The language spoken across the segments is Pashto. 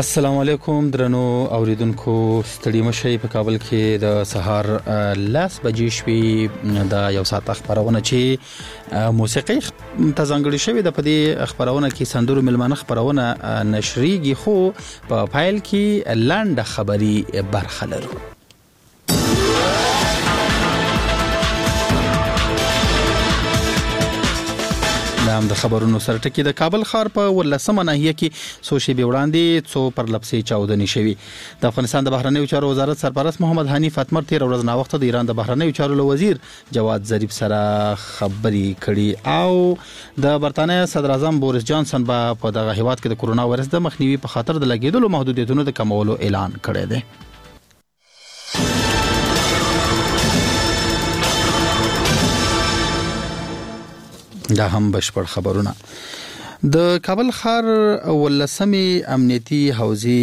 السلام علیکم درنو اوریدونکو ستړي مشي په کابل کې د سهار 10 بجې شوي د یو ساعت خبرونه چې موسیقي تزنګړي شوی د پدې خبرونه کې سندرو ملمنه خبرونه نشریږي خو په فایل کې لاند خبري برخه لرو. نام د خبرونو سره ټکی د کابل ښار په ولسمه ناحیه کې سوشي به وړاندې څو پر لپسې چاودنې شوي. د افغانستان د بهرنیو چارو وزارت سرپرست محمد حنیف اتمر تیر ورځ نا وخت د ایران د بهرنیو چارو وزیر جواد ظریف سره خبرې کړي او د برتانیې صدر اعظم بوریس جانسن په دغه هیواد کې د کورونا وایرس د مخنیوي په خاطر د لګیدلو محدودیتونو د کمولو اعلان کړی دی. دا هم بشپړ خبرونه. د کابل ښار ولسمې امنیتي حوزې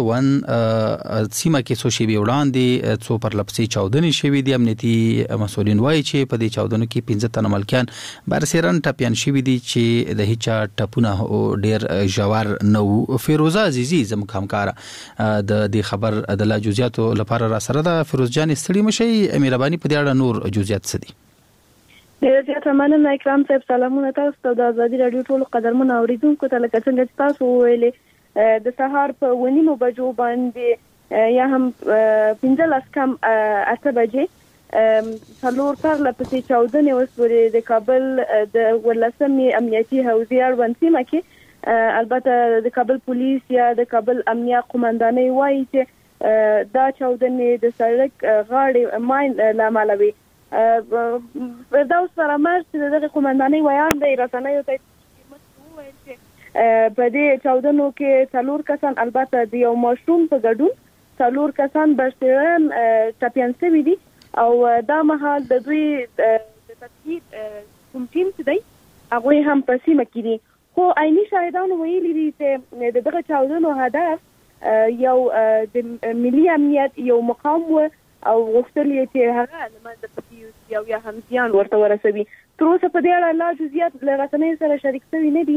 اړوند سیمه کې سوشي به وړاندې څو پر لپسې چاودنې شوې دي. امنیتي مسولین وایي چې په دې چاودنو کې 15 تنه ملکیان برسېرن ټپيان شوي دي چې د هیڅ ټپونه ډېر ژور نه. فیروزه عزیزی زموږ همکار د دې خبر د لا جزئیاتو لپاره را سره ده. فیروز جان ستړي مشي مهرباني په دې اړه نور جزئیات څه دي؟ ډېر زیات مننه اکرام صاحب. سلامونه تاسو ته د ازادي رادیو ټولو قدرمنو اوریدونکو ته. لکه څنګه چې تاسو ویلې د سهار په 9 بجو باندې یا هم 15 کم 8 بجې څلور پر لپسې چاودنې وسوري د کابل د ولسمې امنیتي حوزې اړوند سیمه کې. البته د کابل پولیس یا د کابل امنیه قومندانۍ وایي چې دا چاودنې د سړک غاړې ماین لامل وي. دا اوس فرامرز چې دغه قومندانۍ ویان د رسنیو ته وویل چې په دې چاودنو کې څلور کسان البته د یو ماشوم په ګډون څلور کسان برسېرن ټپيان شوي دي او دا مهال د دوی د تفکیک کوم ټیم چې دی هغه هم په سیمه کې دي. خو عیني شاهدان ویلي دي چې دغه چاودنو هدف یو د ملي امنیت یو مقام او غوښتل یې چې هغه لمنځه پکې یو یا هم زیان ورته ورسوي. تر اوسه په دې اړه لا جزئیات له رسنیو سره شریک شوي نه دي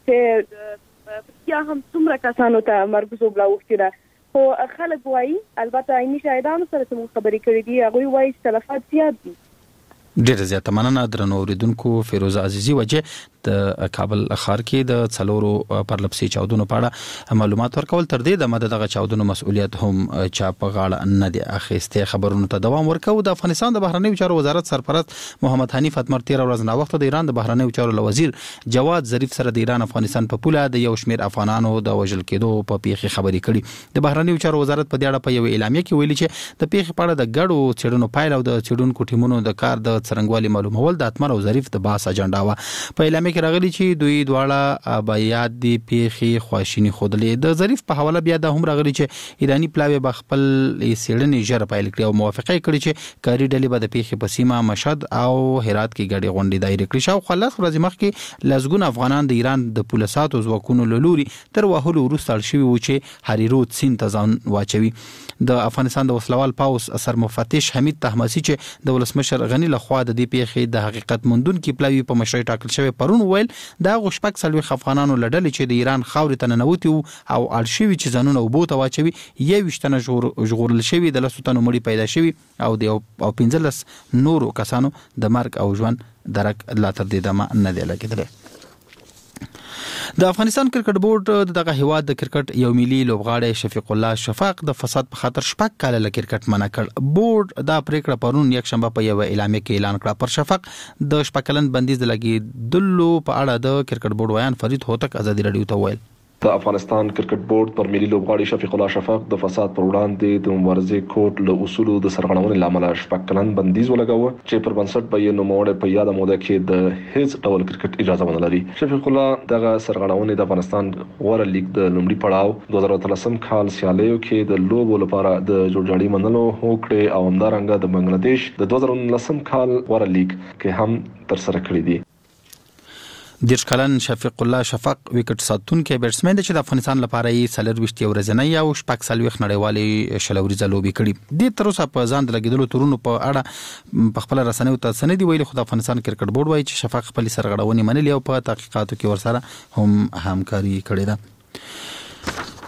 چې یا هم څومره کسانو ته مرګ زوبله اوښتې ده. خو خلک وایي البته عیني شاهدانو سره چې موږ خبرې کړې دي هغوی وایي چې تلفات زیات دي. ډېر زیات مننه درنو اوریدونکو. فیروزه عزیزی وجه د کابل ښار کې د څلورو پر لپسې چاودنو په اړه معلومات ورکول تر دې د مدد دغه چاودنو مسؤلیت هم چا په غاړه نه دی اخیسته. خبرونو ته دوام ورکو. د افغانستان د بهرنیو چارو وزارت سرپرست محمد حنیف اتمر تیر ورځ نا وخت د ایران د بهرنیو چارو وزیر جواد ظریف سره د ایران افغانستان په پوله د یو شمېر افغانانو د وژل کېدو په پیښه خبرې کړي. د بهرنیو چارو وزارت په دې اړه په یو اعلامیه کې ویلي چې د پیښې په اړه د ګډو څېړنو پایله او د څېړونکو ټیمونو د کار د څرنګوالي معلومول د اتمر او ظریف د باس اجنډا و. په اعلامیه کې راغلي چې دوی دواړه بیات دی پیخي خواشینی خودلې. د ظریف په حواله بیا د هم راغلي چې ایرانی پلاوی به خپل سیړنې جره پایل کړي او موافقه کړي چې کاری ډلې به د پیخي په سیمه مشهد او هرات کې ګډي غونډې دایره کړي. شاو خلاص ورځ مخکې لزګون افغانان د ایران د پولیساتو ځواکونو لوري تر وهلو وروسته شوی و چې هریرود سین ته ځان واچوي. د افغانستان د وسلوال پاوس اثر مفتش حمید طهماسي چې د ولسمشر غنی لخوا د دې پیخي د حقیقت مندون کې پلاوی په مشرۍ ټاکل شوی پرون ویل دا غشپک سلوي افغانانو لړل چې د ایران خاورې ته ننوتي او الشوي چې ځانونه وبو ته واچوي 21 تنه ژغورل شوی د 100 تنو مړي پیدا شوی او د 15 نورو کسانو د مرګ او ژوند درک لا تر دې دمه نه دی لګیدلی. د افغانستان کرکټ بورډ دغه هیواد د کرکټ یو ملي لوبغاړی شفیق الله شفاق د فساد په خاطر شپږ کاله له کرکټ منع کړ. بورډ دا پریکړه پرون یک شنبه په یو اعلامیه کې اعلان کړ. پر شفاق د شپږ کلن بندیز لګیدلو په اړه د کرکټ بورډ ویان فرید هوتک ازادي رادیو ته ویل د افغانستان کرکټ بورډ پر ملي لوبغاړي شفیق الله شفاق د فساد پر وړاندې د مبارزې کوټ له اصولو د سرغړونې لامل شپږ کلن بندیز ولګاوه چې پر بنسټ به یې نوموړی په یاده موده کې د هیڅ ډول کرکټ اجازه ونه لري. شفیق الله دغه سرغړونې د افغانستان غوره لیګ د لومړي پړاو 2013 کال سیالیو کې د لوبو لپاره د جوړجاړي منلو هوکړې او همدارنګه د بنگلاديش د 2019 کال غوره لیګ کې هم تر سره کړې دي. دیرش کلن شفیق الله شفاق وکټ ساتونکی بیټسمن چې د افغانستان لپاره یې 40 ورځنۍ او شپږ سلويخ نړیوالې شلوريزه لوبي کړي. د تر اوسه په ځان د لګیدلو تورونو په اړه په خپل رسنیو ته سندې ویلي خو د افغانستان کرکټ بورډ وایي چې شفاق خپل سرغړونې منلې او په تحقیقاتو کې ورسره هم همکاري کړې ده.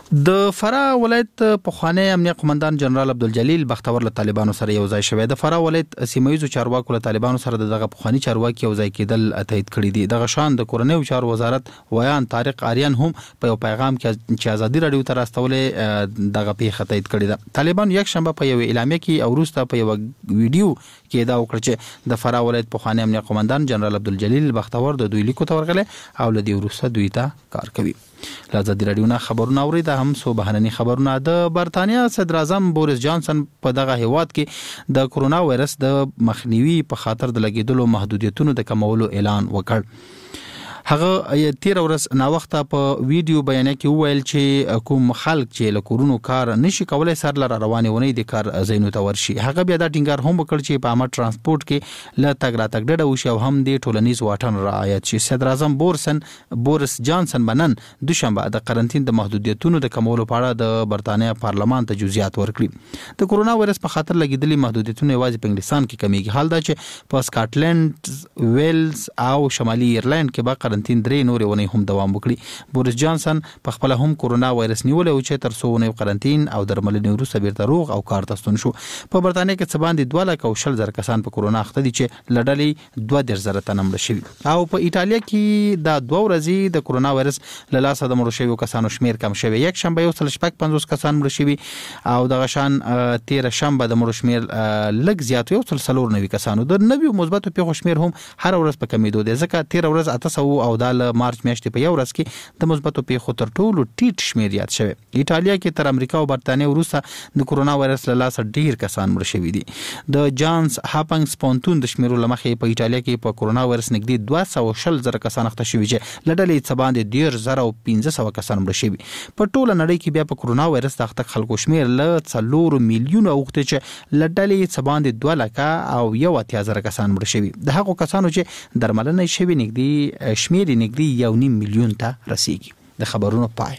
د فراه ولایت پخوانی امنیت قومندان جنرال عبدالجلیل بختور له طالبانو سره یو ځای شوی. د فراه ولایت سیمایي چارواکو له طالبانو سره دغه پخوانی چارواکي یو ځای کېدل تایید کړی دي. دغه شان د کورنیو چارو وزارت ویان طارق آریان هم په یو پیغام کې چې ازادي رادیو ته راستولې دغه پیښه تایید کړی ده. طالبان یک شنبه په یو اعلامیه کې او وروسته په یو ویډیو کې دا وکړ چې د فراه ولایت پخوانی امنیت قومندان جنرال عبدالجلیل بختور د دوی لیکو ته ورغله او له دې وروسته دوی ته کار کوي. لازم د رادیو نه خبرونه اوري د هم سو بهرني خبرونه. د برتانیا صدر اعظم بوریس جانسن په دغه هیواد کې د کرونا وایرس د مخنیوي په خاطر د لګیدلو محدودیتونو د کمولو اعلان وکړ. هغه 13 ورځ نا وخته په ویډیو بیان کې وویل چې کوم خلک چې له کورونو کار نشي کولای سر لره رواني ونی د کار زینو ته ورشي. هغه بیا د ټینګار هم وکړ چې په عامه ترانسپورت کې له تګ را تګ ډډه وشي او هم د ټولنیز واټن رعایت شي. صدر اعظم بوریس جانسن بنن دوشنبه د قرنټین د محدودیتونو د کمولو په اړه د برتانیا پارلمان ته جزئیات ورکړي. د کرونا وایرس په خاطر لګیدلي محدودیتونه یوازې په انګلستان کې کمیږي. حال دا چې په سکاټلند، ویلز او شمالي ایرلند کې به قرنټین درې نورې ونې هم دوام وکړي. بوریس جانسن په خپل هم کرونا وایرس نیولې او چې تر څو ونې قرنټین او درملنې وروسته بیرته روغ او کار ته ستون شو. په برتانیا کې څه باندې 2,00,000 کسان په کرونا اخته دي چې لړلې 2,000 تنه مړه شوي. او په ایټالیا کې د 2 ورځې د کرونا وایرس له لاسه د مړو شویو کسانو شمیر کم شوی. یک شنبه 150 کسان مړه شوي او دغه شان 13 شنبه د مړو شمیر لږ زیات 194 کسانو. د نویو مثبتو پیښو شمیر هم هر ورځ په کمیدو دی ځکه 13 ورځ 800 او د مارچ میاشتې په یو ورځ کې د مثبتو پیښو تر ټولو ټیټ شمیر یاد شوی. ایټالیا کې تر امریکا او برتانیا وروسته د کرونا وایرس له لاسه ډیر کسان مړه شوي دي. د جانز هاپنګز پونتون د شمیرو لمخې په ایټالیا کې په کرونا وایرس نږدې 240,000 کسان اخته شوي چې لډلې څه باندې 10,500 کسان مړه شوي. په ټوله نړۍ کې بیا په کرونا وایرس د اخته خلکو شمیر له 4 میلیونه اوخته چې لډلې څه باندې 2,00,000 او 1,000 کسان مړه شوي. د هغو کسانو چې درملنه شوي نږدې شمیر نږدې 1.5 میلیون ته رسیږي. د خبرونو پای.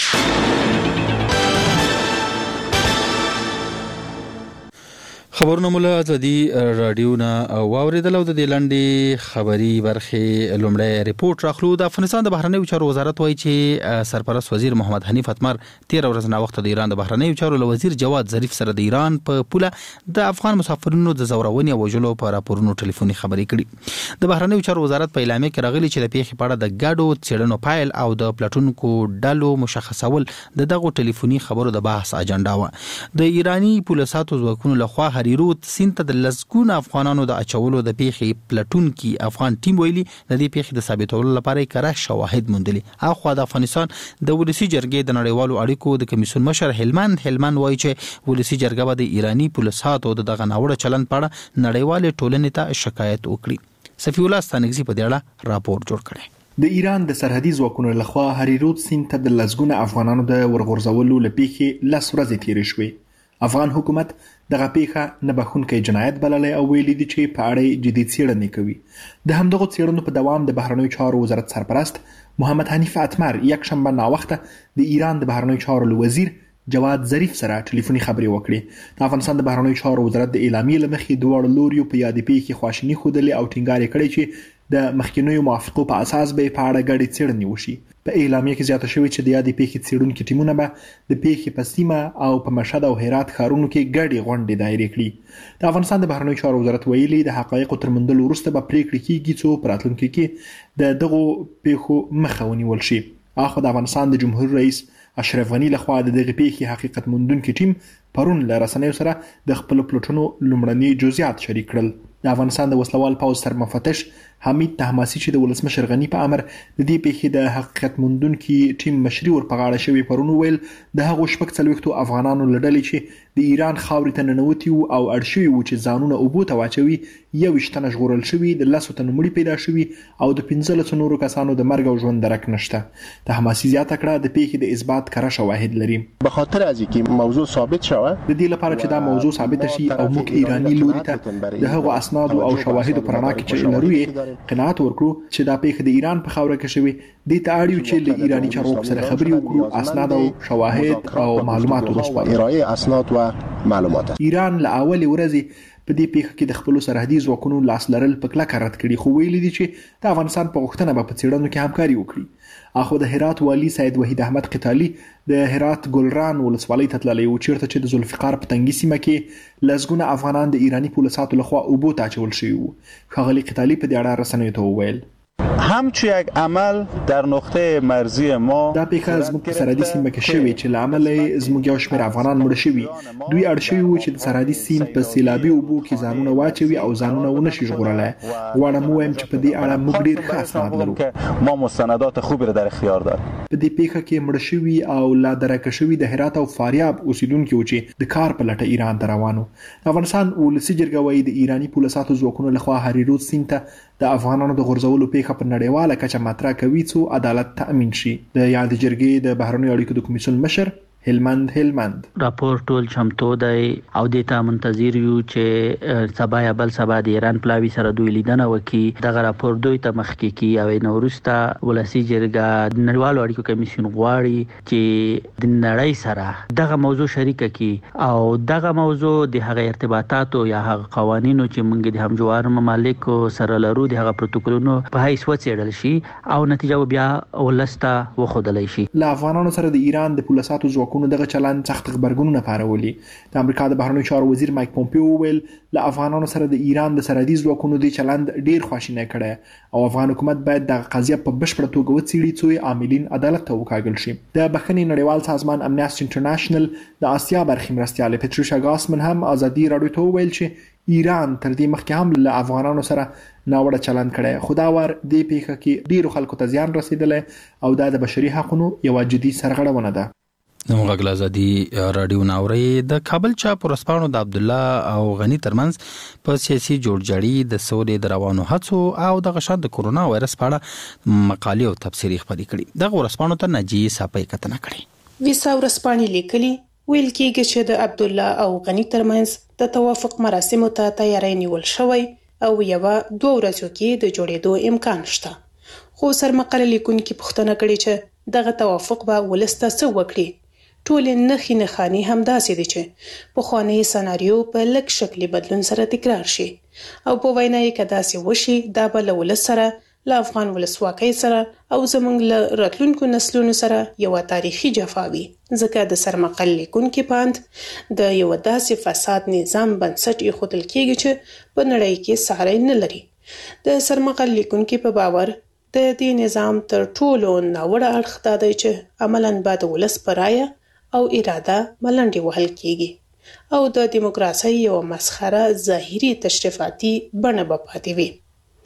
خبرونه مولا ازادي رادیو نه واوریدل او د لاندې خبري برخه لومړی ریپورت راخلو. د افغانستان د بهرنیو چارو وزارت وایي چې سرپرست وزیر محمد حنیف اتمر 13 ورځې نه وخت د ایران د بهرنیو چارو له وزیر جواد ظریف سره د ایران په پوله د افغان مسافرینو د زورونې او وژلو په راپورونو ټلیفوني خبرې کړې. د بهرنیو چارو وزارت په اعلامیه کې راغلي چې د پیښې په اړه د ګډو څېړنو پایل او د پلاتونکو ډلو مشخصول دغه ټلیفوني خبرو د بحث اجنډا و. د ایرانی پولیساتو ځواکونو لخوا هریروت سینته د لسګون افغانانو د اچولو د پیښې پلاتون کې افغان ټیم ویلي د دې پیښې د ثابتولو لپاره کره شواهد موندلي. اخو د افغانستان د ولسی جرګې د نړیوالو اړیکو د کمیسیون مشر هلمند وایي چې ولسی جرګه به د ایرانی پولیساتو دغه ناوړه چلند په اړه نړیوال ټولنې ته شکایت وکړي. صفی الله ستانګزی په دې اړه راپور جوړ کړی. د ایران د سرحدي ځواکونو لخوا هریروت سیند ته د لسګونه افغانانو د ورغورځولو لپاره 10 ورځې تیرې شوې. افغان حکومت دغه پیښه نه بخښونکی جنایت بللی او ویلي دي چې په اړه جدي څېړنې کوي. د همدغو څېړنو په دوام د بهرنیو چارو وزارت سرپرست محمد حنیف اتمر یک شنبه ناوخته د ایران د بهرنیو چارو له وزیر جواد ظریف سره ټلیفوني خبرې وکړې. د افغانستان د بهرنیو چارو وزارت د اعلامیې له مخې دواړو لوریو په یادې پیښې خواشیني ښودلې او ټینګار یې کړی چې د مخکینیو موافقو په اساس به په اړه ګډې څېړنې وشي. په اعلامیه کې زیاته شوې چې د یادې پیښې څېړونکي ټیمونه به د پیښې په سیمه او په مشهد او هرات ښارونو کې ګډې غونډې دایرې کړي. د افغانستان د بهرنیو چارو وزارت ویلي د حقایقو تر موندلو وروسته به پریکړې کیږي څو په راتلونکي کې د دغو پیښو مخه ونیول شي. اخو د افغانستان د جمهور رئیس اشرف غنی لخوا د دغه پیښې حقیقت موندونکي ټیم پرون له رسنیو سره د خپل پلوټونو لومړني جزئیات شریک کړل. د افغانستان د وسلوال پوځ سرمفتش حمید طهماسي چې د ولسمشر غنی په امر د دې پیښې د حقیقت موندونکي ټیم مشري ور په غاړه شوی پرون ویل د هغو 40 افغانانو لړلې چې د ایران خاورې ته ننوتي او اړ شوي وو چې ځانونه اوبو ته واچوي 21 تنه ژغورل شوي، د 10 تنو مړي پیدا شوي او د 15 نورو کسانو د مرګ او ژوند درک نشته. طهماسي زیاته کړه د پیښې د اثبات کره شواهد لري. به خاطر از اینکه موضوع ثابت شوه د دې لپاره چې دا موضوع ثابت شي او موږ ایرانی لوري ته د هغو اسناد او شواهد پر اړه چې لري قناعت ورکړو چې دا پیښه د ایران په خاوره کې شوی د تاړیو چې له ایرانی چارواکو سره خبرې وکړو، اسناد او شواهد او معلومات ورسپارو. ارائه اسناد و معلومات. ایران له اول ورځې په دې پیښه کې د خپل سرحدي ځواکونو لاس لرل په کلکه رد کړي، خو ویلي دي چې د افغانستان په غوښتنه به په څېړنو کې همکاري وکړي. اخو د هرات والی سید وحید احمد قتالي د هرات ګلران ولسوالۍ ته تللی و، چیرته چې د ذوالفقار په تنګي سیمه کې لسګونه افغانان د ایراني پولیسو لخوا اوبو ته اچول شوي وو. ښاغلي قتالي په دې اړه رسنیو ته وویل همچو یک عمل در نقطه مرزی ما دا پیښه زموږ په سرحدي سیمه کې شوې چې له امله زموږ یو شمېر افغانان مړه شوي. دوی اړ شوي وو چې د سرحدي سیند په سیلابي اوبو کې ځانونه واچوي او ځانونه ونه شي ژغورلی. غواړم ووایم چې په دې اړه موږ ډېر ښه اسناد لرو. ما مستندات خوبی را در اختیار داریم. په دې پیښه کې مړه شوي او لا درکه شوي د هرات او فاریاب اوسیدونکي وو چې د کار په لټه ایران ته روان وو. افغانستان ولسي جرګه وايي د ایراني پولیسو ځواکونو لخوا هریرود سیند ته د افغانانو د غورځولو پیښه په نړیواله کچه مطرح کوي څو عدالت تأمین شي. د یاد جرګې د بهرنیو اړیکو د کمیسیون مشر هلمند راپور ټول چمتو دی او دیتا منتظر یو چې سبا یا بل سبا د ایران پلاوی سره دوی لیدنه وکي. دغه راپور دوی ته مخکې کی او نورستا ولسی جرګه د نړیوالو اړیکو کمیسیون غواړي چې د نړۍ سره دغه موضوع شریک کی او دغه موضوع د هغه ارتباطاتو یا هغه قوانینو چې موږ د همجوار ممالکو سره لرو د هغه پروتوکولونو په هیڅ وڅېړل شي او نتیجه بیا ولستا وخدلای شي. له افغانانو سره د ایران د پولیسو ځواکونو دغه چلند سخت خبرګونونه پارولي. د امریکا د بهرنیو چارو وزیر مایک پومپیو ویل له افغانانو سره د ایران د سرحدي ځواکونو د چلند ډیر خواشینی کړي او افغان حکومت باید د قضیه په بشپړه توګه وڅېړي څو عاملین عدالت ته وکاږل شي. د بخښنې نړیوال سازمان امنیستي انټرنیشنل د آسیا برخې مرستیال پټریشا ګاسمن هم ازادي راډیو ته ویل چې ایران تر دې مخکې هم له افغانانو سره ناوړه چلند کړي، خو دا ور دې پیښه کې ډیرو خلکو ته زیان رسیدلی او دا د بشري حقوقو یوه جدي سرغړونه ده. نو غږ ازادي رادیو ناوري د کابل چاپ ورسپانو د عبد الله او غنی ترمنځ په سیاسي جوړجاړي د سولې د روانو هڅو او د غشاد د کورونا وایرس په اړه مقالې او تبصرې خپرې کړي. د ورسپانو ته نجی صاحب کتنه کړي. ویسا ورسپانې لیکلي ویل کېږي چې د عبد الله او غنی ترمنځ د توافق مراسمو ته تیاری نیول شوی او یوه 2 ورځو کې د جوړېدو امکان شته. خو سرمقاله لیکونکي پوښتنه کړې چې دغه توافق به ولسته څه وکړي. ټول نخي نخانی هم داسې دي چې پخوانی سناریو په لږ شکلي بدلون سره تکرار شي او په وینا یې که داسې وشي دا به له ولس سره له افغان ولسواکۍ سره او زموږ له راتلونکو نسلونو سره یوه تاریخي جفا وي، ځکه د سرمقل لیکونکي پاند د یوه داسې فساد نظام بنسټ ایښودل کېږي چې په نړۍ کې ساری نه لري. د سرمقل لیکونکي په باور د دې نظام تر ټولو ناوړه اړخ دا دی چې عملاً به د ولس په رایه او اراده ملنډې وهل کېږي او د دیموکراسۍ یو مسخره ظاهري تشریفاتي بڼه به پاتې وي.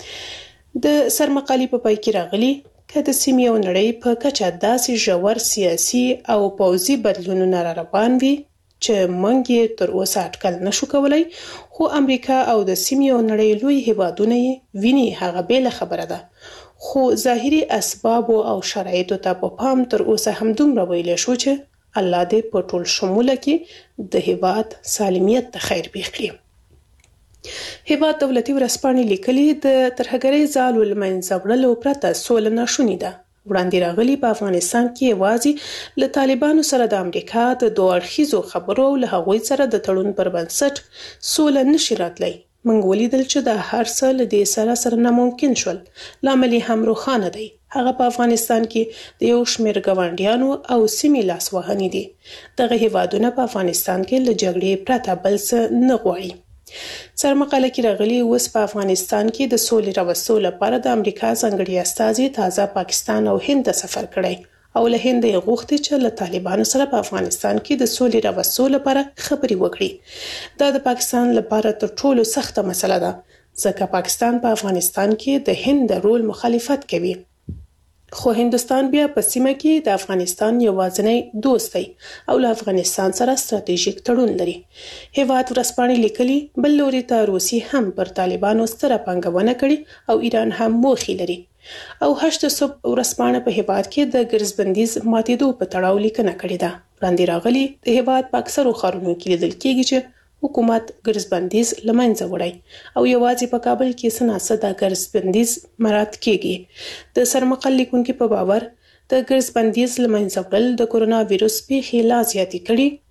د سرمقالي په پای کې راغلي که د سیمې او نړۍ په کچه داسې ژور سیاسي او پوځي بدلونونه را روان وي چې موږ یې تر اوسه اټکل نشو کولی، خو امریکا او د سیمې او نړۍ لوی هیوادونه یې ویني هغه بیله خبره ده. خو ظاهري اسباب او شرایطو ته په پام تر اوسه همدومره ویلی شو چې الله دې په ټول شموله کې د هیواد سالمیت ته خیر پېښ کړي. هیواد دولتي ورځپاڼې لیکلي د ترهګرۍ ځالو له منځه وړلو پرته سوله ناشونې ده. وړاندې راغلي په افغانستان کې یوازې له طالبانو سره د امریکا د 2 اړخیزو خبرو له هغوی سره د تړون پر بنسټ سوله نشي راتلی. موږ ولیدل چې د هر څه له دې سره ناممکن شول. لامل یې هم روښانه دی، هغه په افغانستان کې د یو شمېر ګاونډیانو او سیمې لاسوهنې دي. دغه هیوادونه په افغانستان کې له جګړې پرته بل څه نه غواړي. سرمقاله کې راغلي اوس په افغانستان کې د سولې راوستلو لپاره د امریکا ځانګړي استازي تازه پاکستان او هند ته سفر کړی او له هند یې غوښتي چې له طالبانو سره په افغانستان کې د سولې راوستلو لپاره خبرې وکړي. دا د پاکستان لپاره تر ټولو سخته مسله ده، ځکه پاکستان په افغانستان کې د هند د رول مخالفت کوي. خو هندوستان بیا په سیمه کې د افغانستان یوازینی دوست دی او له افغانستان سره ستراتیژیک تړون لري. هیواد ورځپاڼې لیکلي بل لوري ته روسي هم پر طالبانو ستره پانګونه کړې او ایران هم موخې لري. او 8 صبح ورځپاڼه په هیواد کې د ګرځبندیز ماتېدو په تړاو لیکنه کړې ده. وړاندې راغلي د هیواد په اکثرو ښارونو کې لیدل کېږي چې حکومت ګرځبندیز له منځه وړی او یوازې په کابل کې څه ناڅه د ګرځبندیز مراعات کېږي. د سرمقال لیکونکي په باور د ګرځبندیز له منځه وړل د کورونا ویروس پیښې لا زیاتې کړي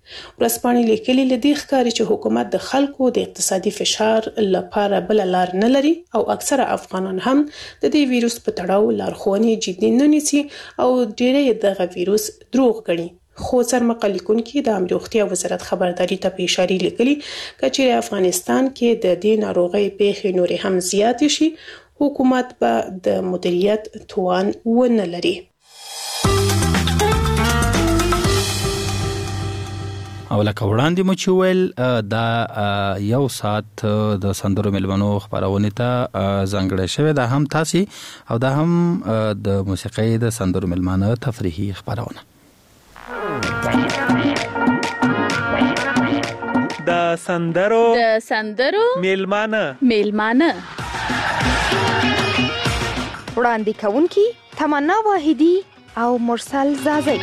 ورسپانې لیکلي لدی ښکاري چې حکومت د خلکو د اقتصادي فشار لپاره بل لار نه لري او اکثره افغانان هم د دې ویروس په تړاو لارښوونې جدي نه نیسي او ډېری دغه ویروس دروغ ګڼي. خو سرمقال لیکونکي د عامه روغتیا وزارت خبرداري ته په اشاره لیکلي چې افغانستان کې د دې ناروغي پیښې نورې هم زیات شي حکومت به د مدیریت توان ونه لري. او لکه وړاندې مو چې ویل دا یو ساعت د سندرو ملمنو خبرونه ته ځانګړی شوی دا هم تاسو او دا هم د موسیقۍ د سندرو ملمنو تفریحي خبرونه د سندرو ملمنه وړاندې کوونکی تمنا واحدی او مرسل زازی.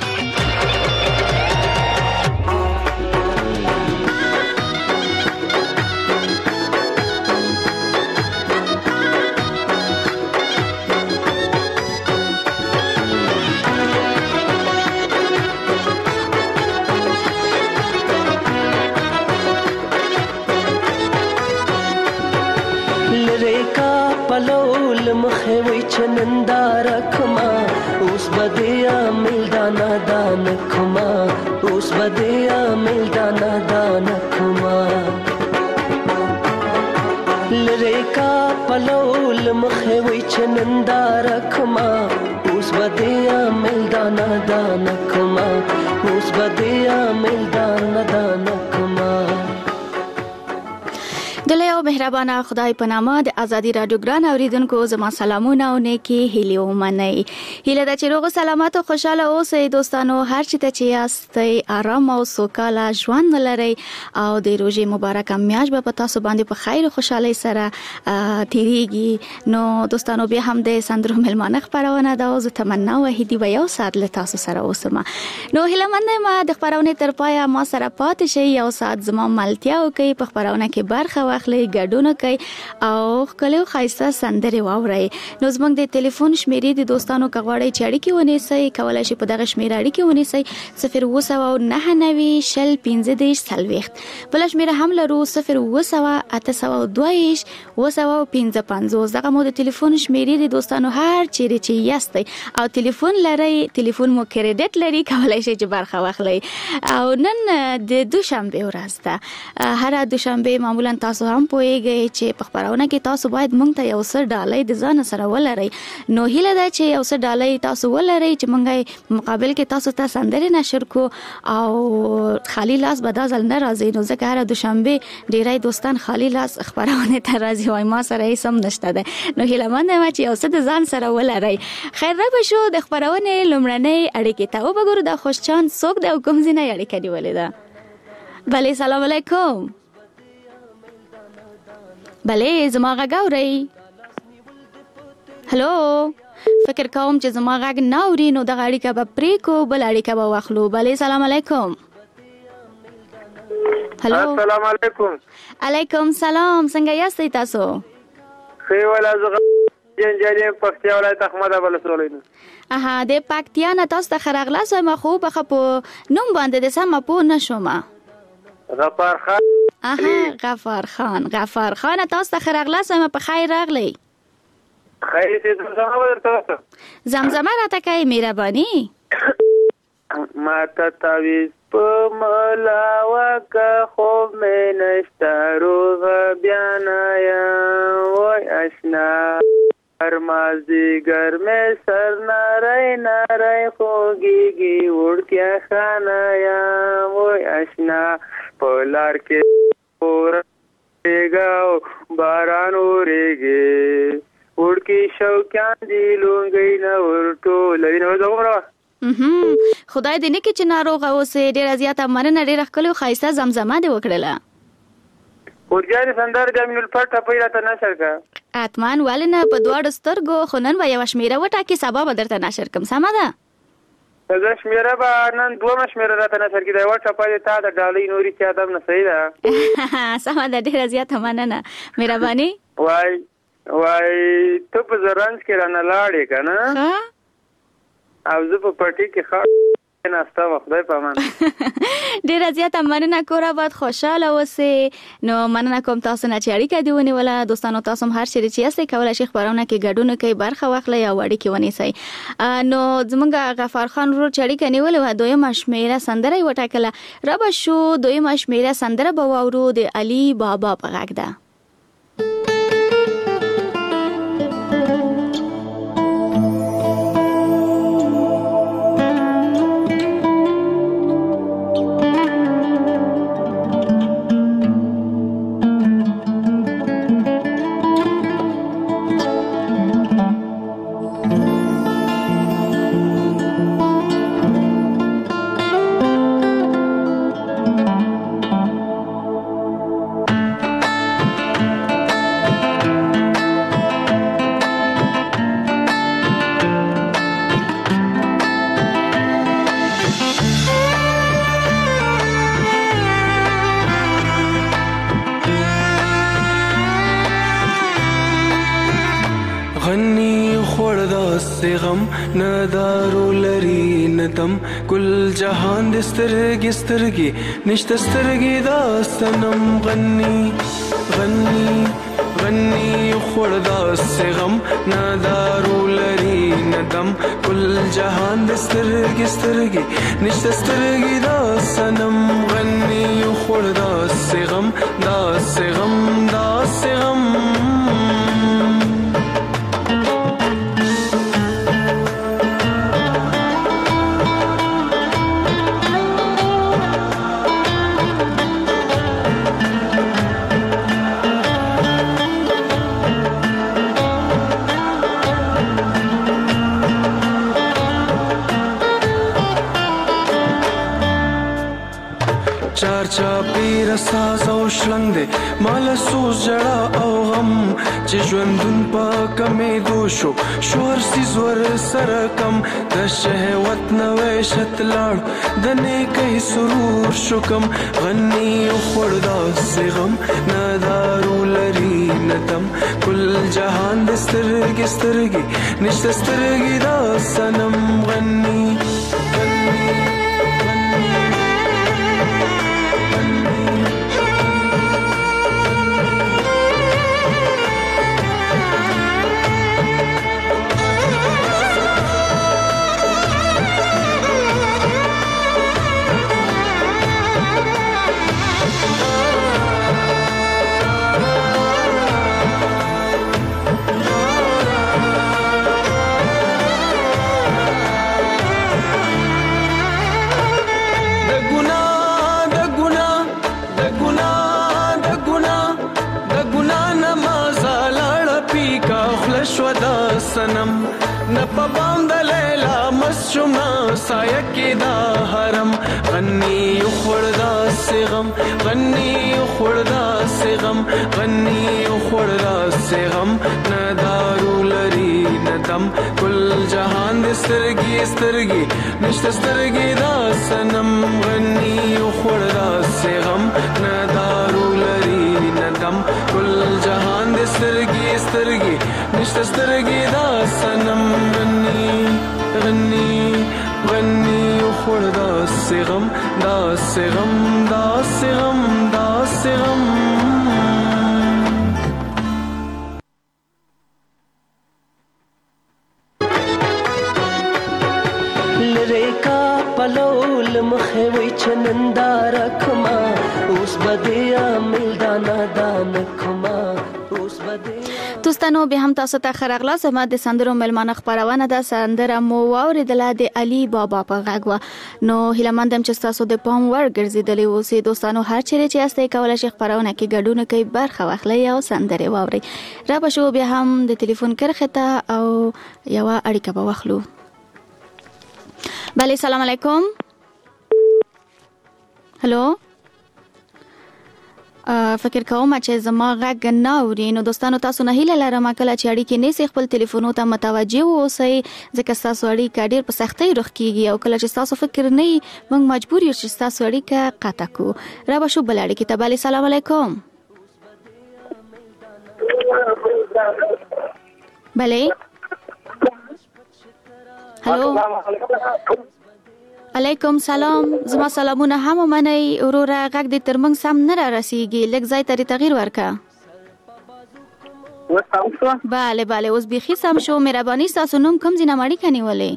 پلول مخه وی چنندار کما اوس بدیا ملدانا دان کما اوس بدیا ملدانا دان کما لریکا پلول مخه وی چنندار کما اوس بدیا ملدانا دان کما اوس بدیا ملدانا دان کما. دلته او مهربانه خدای په نامه د ازادي رادیو ګران اوریدونکو زما سلامونه او نیکی هیله ومنئ. هیله د چیرغو سلامت او خوشاله اوسئ دوستانو، هر چی ته چې یاستئ آرام او سوکاله ژوند لرئ او د روزي مبارکه میاشت به په تاسو باندې په خیر او خوشحالي سره تیریږي. نو دوستانو بیا هم د سندرو ملمانه خبرونه دا او زه تمنا وحیدی و یو ساعت له تاسو سره اوسم. نو هیله منم ما د خبرونه تر پای ما سره پاتې شئ، یو ساعت زما ملتیا او کوي په خبرونه کې برخه واخلئ، ګډون کوي او خپل خاصه سندره واورئ. نو زموږ د ټلیفون شمیرې د دوستانو کغواړی چې اړیکې ونیسئ، کولای شئ په دغه شمیره اړیکې ونیسئ 02990 شل 15 سلويخت. بل شمیره هم لرو 02802 255. دغه مو د ټلیفون شمیرې د دوستانو هر چیرې چې یاستئ او ټلیفون لرئ، ټلیفون مو کریډټ لري، کولای شئ چې برخه واخلئ. او نن د دوشنبه ورځ ده، هر دوشنبه معمولا تاسو هم پوهیږئ چې په خبرونه کې تاسو باید مونږ ته یو څه ډالۍ د ځان سره ولرئ. نو هیله ده چې یو څه ډالۍ تاسو ولرئ چې مونږ مقابل کې تاسو ته سندره نشر کو او خالی لاس به دا ځل نه راځي. نو ځکه هر دوشنبه ډیری دوستان خالی لاس خبرونه ته راځي وای ما سره هیڅ هم نشته ده. نو هیله منم چې یو څه د ځان سره ولرئ. خیر را بشو د خبرونه لومړنۍ اړیکې ته وګورو. د خوشچان څوک د کوم ځای اړیکه نیولې ده؟ بله سلام علیکم. بله زما غږ اورئ؟ هلو، فکر کوم چې زما غږ نه اوري نو دغه اړیکه به پریکو، بل اړیکه به واخلو. بله سلام علیکم. هلو السلام علیکم. علیکم سلام، څنګه یاستئ تاسو؟ ښه ولا زغ جنجالي پکتیا ولایت احمد ابل سولین. اها د پکتیا نه تاسو ته خراغلاس ما خو په خپو نوم باندې د سم په نشومه. غفار خان. غفار خان تاسو ته خراغلاس ما په خیر راغلی. خیر دې زمزمه ورته. زمزمه راته کوي مهرباني. ما ته تعویز په ملا وکه خو مې نشته روغ بیان یا وای آشنا ارمازیګر مې سر نارای خوږیږي وړکیا خانه یا وای آشنا پلار کې اورېږي باران اورېږي وړکی شوکیان دی لونګي نه ورټولوي. نو زغمره خدای دې نه کې چې ناروغه اوسې. ډېره زیاته مننه، ډېره ښکلې او ښایسته زمزمه دې وکړله. ورجانې سندره د امین الفت ټپۍ راته نشر کړه. حتماً ولې نه، په دواړو سترګو. خو نن به یوه شمېره وټاکې، سبا به درته نشر کړم. سمه ده؟ زه شمېره به نن دومره شمېره راته نشر کړي. د یوه ټپۍ تا د ډالۍ نوري چې ادم نه صحیح ده. سمه ده، ډېره زیاته مننه، مهرباني. وای ته په زرنج کې رانه لاړې که نه او زه په پټي کې ناسته خدای په امان. ډیره زیاته مننه، کور آباد، خوشاله اوسئ. نو مننه کوم تاسو نه چې اړیکه دی ونیوله. دوستانو تاسو هم هر چیرې چې یاستئ کولای شئ خبرونه کې ګډون کوي، برخه واخلئ او اړیکې ونیسئ. نو زمونږ غفار خان ورور چې اړیکه نیولې و، دویمه شمیره سندره یې وټاکله. را به شو دویمه شمیره سندره به واورو د علي بابا په غږ ده. ندارو لري ندم کل جهان د سترګې سترګې نشته سترګې دا سنم غني غني غني خوردا سغم ندارو لري ندم کل جهان د سترګې سترګې نشته سترګې دا سنم غني خوردا سغم دا سغم دا سغم چاپیر ساز او شلنګ دے مال سوز جڑا او غم چې ژوندون پاک مې دوشو شور سی زور سره کم د شهوت نوې شتلاړ د نیکي سرور شکم غني خوردا سغم ندارو لري ندم کل جهان د سترګې سترګې نشته سترګې دا سنم غني سنم نپبام د لیلا مسجما سایه کې دا حرم غني خوردا سغم غني خوردا سغم غني خوردا سغم ندارو لري ندم کل جهان د سترګې سترګې نشته سترګې دا سنم غني خوردا سغم ندارو لري ندم کل جهان د سترګې سترګې نشته سترګې دا سنم غني غني غني خوردا سغم دا سغم دا سغم دا سغم لره کا پلول مخه وی چنندار کما اوس بدیا ملدانا دان کما اوس بدیا. دوستانو به هم تاسو ته خرغلا زما د سندرو ملمانه خبرونه ده. سندره مو واوریدله د علي بابا په غږ و. نو هیلمندم چې تاسو د پام ور ګرځیدلی اوسئ. دوستانو هر چیرې چې یاستئ کولای شئ خبرونه کې ګډون کوي، برخه واخلئ او سندره واورئ. را به شو بیا هم د ټلیفون کرخه ته او یو اړیکه به واخلو. بله سلام علیکم. هلو فکر کوم چې زما غږ نه اوري. نو دوستانو تاسو نه هیله لرم کله چې اړیکې نیسئ خپل ټلیفونو ته متوجه اوسئ، ځکه تاسو اړیکه ډیر په سختۍ رخ کیږي او کله چې تاسو فکر نه موږ مجبور یو چې تاسو اړیکه قطع کو. را به شو بل اړیکې ته. بله سلام علیکم. بله هلو علیکم سلام. زما سلامونه هم ومنئ. وروره غږ دې تر موږ سم نه را رسیږي، لږ ځای ته تغیر ورکړه. اوس سم شو؟ بله بله اوس بیخي سم شو. مهرباني ستاسو نوم کوم ځای نه اړیکه نیولې؟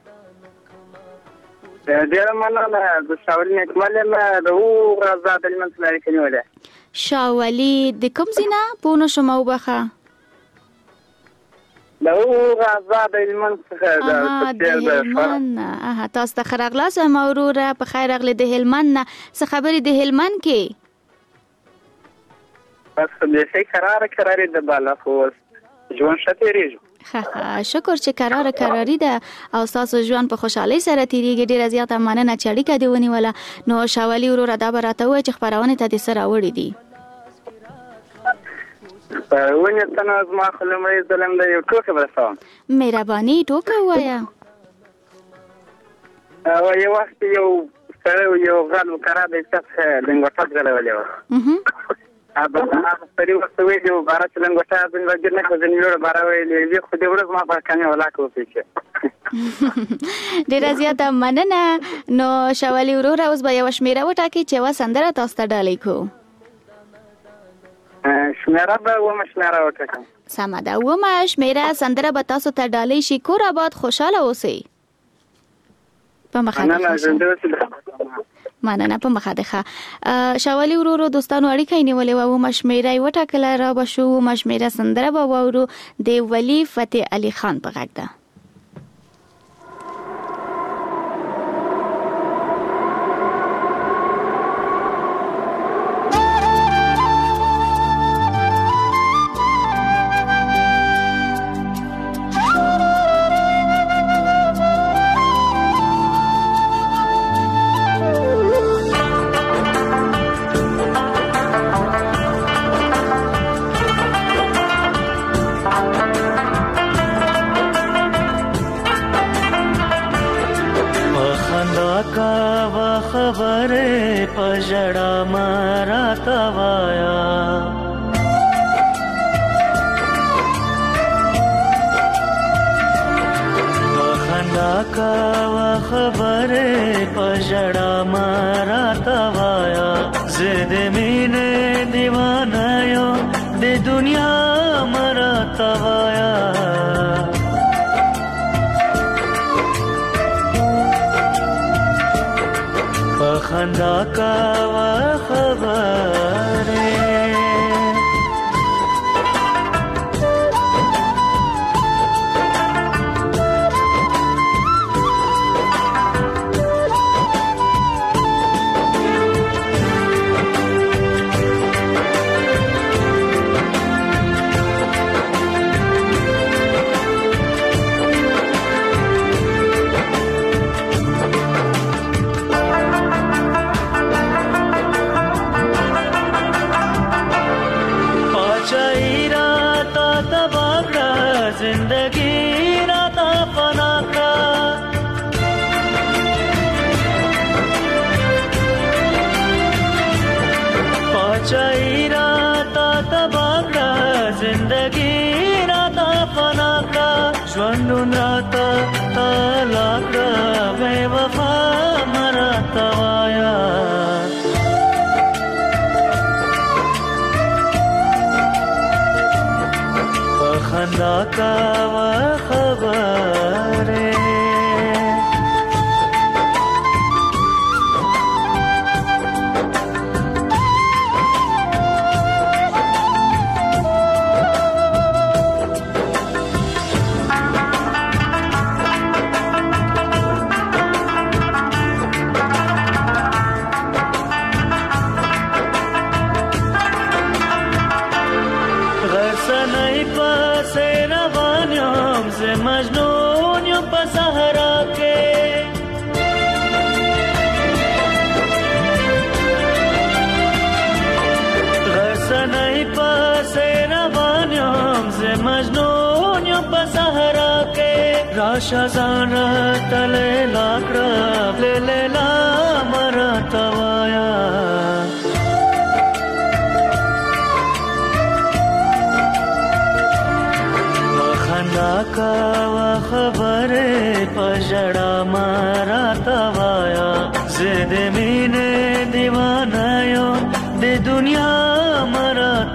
ډېره مننه. د شاولي نکمل یم، د هغو آزاد هلمند څخه اړیکه نیولې. شاولي د کوم ځای نه؟ پوه نه شوم وبخه. د هغو آزاد هلمند څخه د هلمند نه. تاسو ته ښه راغلاست وایم وروره. په خیر راغلې د هلمند نه. څه خبرې د هلمند کې؟ بس بیخي کرارې د بالا خو ژوند ښه تېرېږي. شکر چې کراري ده او تاسو ژوند په خوشحالۍ سره تیریږي. ډیره زیاته مننه چې اړیکه دې ونیوله. نو شاولي وروره دا به راته ووایه چې خپرونې ته دې څه راوړي دي؟ خپرونې ته نو زما خو لومړی ځل د یو ټوکه به رسوم. مهرباني ټوکه ووایه. یو وخت یو سړی یو غل وکړه د احساس لنګوټه ځغلولې وه. سړي ورته ویلي وو باره چې لنګوټه ځینې وګیر نه کړه ځینې لوړه باره ویلې وي خو دې ورځ ما په کانې ولاکه وپېچې. ډېره زیاته مننه. نو شاولي وروره اوس به یوه شمېره وټاکئ چې یوه سندره تاسو ته ډالۍ کړو. شمېره به اومه شمېره وټاکم. سمه ده. اومه شمېره سندره به تاسو ته ډالۍ شي. کور آباد، خوشحاله اوسئ. په مخه مننه. په مخه ده. شاولي ورورو دوستانو اړیکه نیولې وه. اومه شمېره یې وټاکله. را به شو اومه شمېره سندره به واورو د ولي فتح علي خان په غږ ده. شازان تله لاکړه لیلا مرتوایا خندا کا خبره پجړه مرتوایا